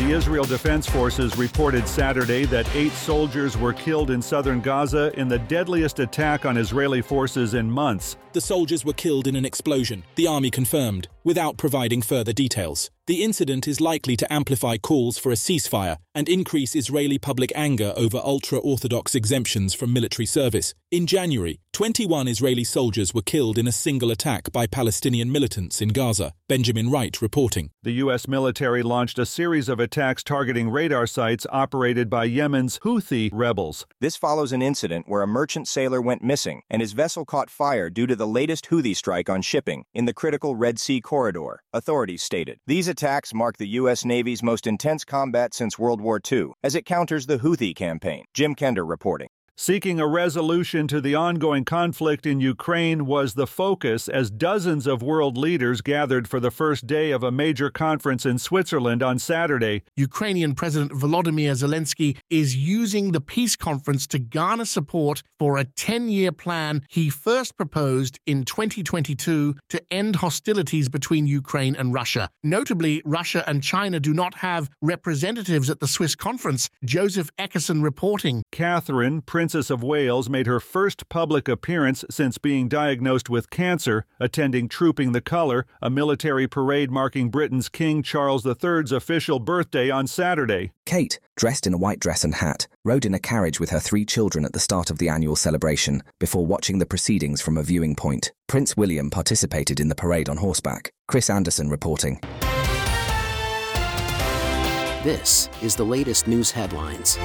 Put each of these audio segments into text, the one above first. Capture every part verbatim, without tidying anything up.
The Israel Defense Forces reported Saturday that eight soldiers were killed in southern Gaza in the deadliest attack on Israeli forces in months. The soldiers were killed in an explosion, the army confirmed, without providing further details. The incident is likely to amplify calls for a ceasefire and increase Israeli public anger over ultra-Orthodox exemptions from military service. In January, twenty-one Israeli soldiers were killed in a single attack by Palestinian militants in Gaza. Benjamin Wright reporting. The U S military launched a series of attacks targeting radar sites operated by Yemen's Houthi rebels. This follows an incident where a merchant sailor went missing and his vessel caught fire due to the latest Houthi strike on shipping in the critical Red Sea corridor, authorities stated. These attacks mark the U S Navy's most intense combat since World War Two, as it counters the Houthi campaign. Jim Kender reporting. Seeking a resolution to the ongoing conflict in Ukraine was the focus as dozens of world leaders gathered for the first day of a major conference in Switzerland on Saturday. Ukrainian President Volodymyr Zelensky is using the peace conference to garner support for a ten-year plan he first proposed in twenty twenty-two to end hostilities between Ukraine and Russia. Notably, Russia and China do not have representatives at the Swiss conference. Joseph Eckerson reporting. Catherine, Princess of Wales, made her first public appearance since being diagnosed with cancer, attending Trooping the Colour, a military parade marking Britain's King Charles the Third's official birthday on Saturday. Kate, dressed in a white dress and hat, rode in a carriage with her three children at the start of the annual celebration, before watching the proceedings from a viewing point. Prince William participated in the parade on horseback. Chris Anderson reporting. This is the latest news headlines.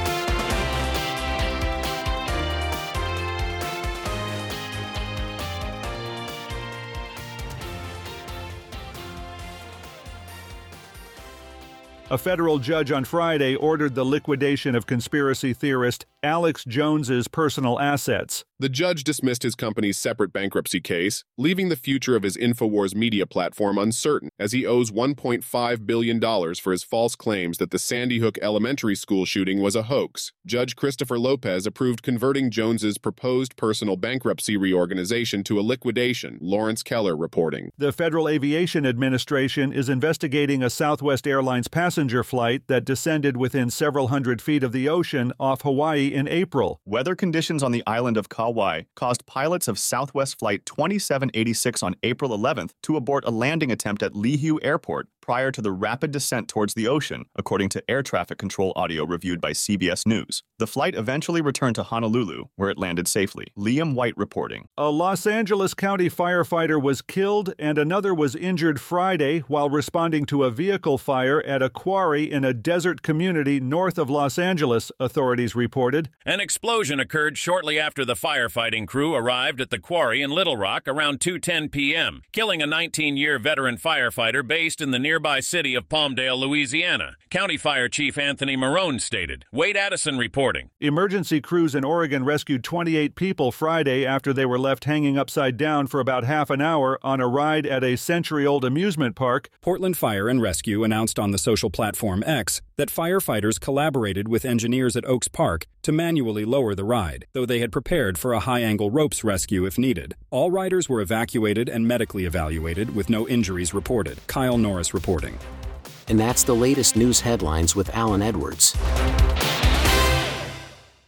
A federal judge on Friday ordered the liquidation of conspiracy theorist Alex Jones's personal assets. The judge dismissed his company's separate bankruptcy case, leaving the future of his InfoWars media platform uncertain, as he owes one point five billion dollars for his false claims that the Sandy Hook Elementary School shooting was a hoax. Judge Christopher Lopez approved converting Jones's proposed personal bankruptcy reorganization to a liquidation, Lawrence Keller reporting. The Federal Aviation Administration is investigating a Southwest Airlines passenger flight that descended within several hundred feet of the ocean off Hawaii in April. Weather conditions on the island of Kauai caused pilots of Southwest Flight twenty-seven eighty-six on April eleventh to abort a landing attempt at Lihue Airport prior to the rapid descent towards the ocean, according to air traffic control audio reviewed by C B S News. The flight eventually returned to Honolulu, where it landed safely. Liam White reporting. A Los Angeles County firefighter was killed and another was injured Friday while responding to a vehicle fire at a quarry in a desert community north of Los Angeles, authorities reported. An explosion occurred shortly after the firefighting crew arrived at the quarry in Little Rock around two ten p m, killing a nineteen-year veteran firefighter based in the nearby city of Palmdale, Louisiana. County Fire Chief Anthony Marone stated. Wade Addison reporting. Emergency crews in Oregon rescued twenty-eight people Friday after they were left hanging upside down for about half an hour on a ride at a century-old amusement park. Portland Fire and Rescue announced on the social platform X that firefighters collaborated with engineers at Oaks Park to manually lower the ride, though they had prepared for a high-angle ropes rescue if needed. All riders were evacuated and medically evaluated with no injuries reported. Kyle Norris reporting. And that's the latest news headlines with Alan Edwards.